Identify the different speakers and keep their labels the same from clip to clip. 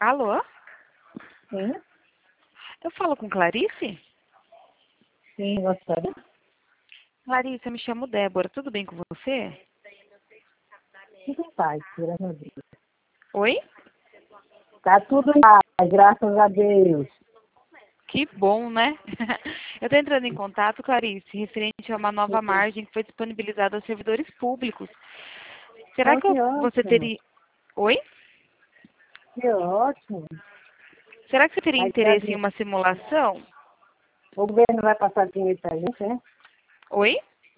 Speaker 1: Alô?
Speaker 2: Sim,
Speaker 1: Eu falo com Clarice?
Speaker 2: sim, gostaria.
Speaker 1: Clarice, eu me chamo Débora. Tudo bem com você?
Speaker 2: Tudo em paz, graças a Deus.
Speaker 1: Oi?
Speaker 2: Tá tudo em paz, graças a Deus.
Speaker 1: Que bom, né? Eu estou entrando em contato, Clarice, referente a uma nova margem que foi disponibilizada aos servidores públicos. Será
Speaker 2: Oh,
Speaker 1: que
Speaker 2: que
Speaker 1: você
Speaker 2: ótimo,
Speaker 1: teria... Oi?
Speaker 2: que ótimo.
Speaker 1: Será que você teria
Speaker 2: Aí,
Speaker 1: interesse em uma simulação?
Speaker 2: o governo vai passar dinheiro pra gente, né?
Speaker 1: Oi?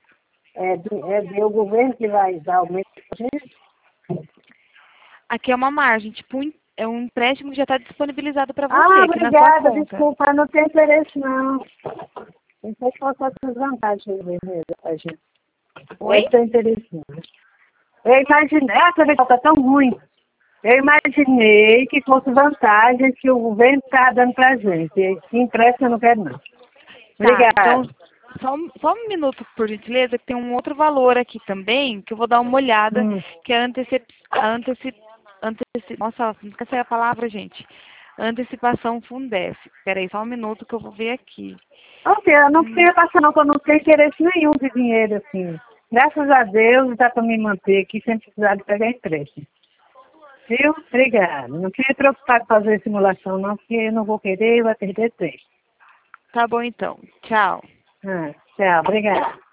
Speaker 2: O governo que vai dar aumento pra gente?
Speaker 1: Aqui é uma margem, tipo, é um empréstimo que já está disponibilizado para você,
Speaker 2: Ah,
Speaker 1: aqui na sua
Speaker 2: obrigada,
Speaker 1: conta.
Speaker 2: desculpa, não tem interesse não. Pensei que fosse outras vantagens do governo pra gente.
Speaker 1: Oi?
Speaker 2: Não tem interesse não. Eu imaginei, essa vez tá tão ruim. Eu imaginei que fosse vantagem que o governo está dando pra gente. Esse empréstimo eu não quero não.
Speaker 1: Tá, então,
Speaker 2: Obrigada.
Speaker 1: só um minuto, por gentileza, que tem um outro valor aqui também, que eu vou dar uma olhada,
Speaker 2: Hum.
Speaker 1: que é nossa, não esqueci a palavra, gente. Antecipação Fundef. Peraí, só um minuto que eu vou ver aqui.
Speaker 2: Ok, eu não
Speaker 1: Hum,
Speaker 2: queria passar não, porque eu não tenho interesse nenhum de dinheiro, assim. Graças a Deus dá para me manter aqui sem precisar de pegar empréstimo. Viu? Obrigada. Não fique preocupado com fazer simulação não, porque eu não vou querer e vai perder tempo.
Speaker 1: tá bom então. Tchau.
Speaker 2: Tchau, obrigada.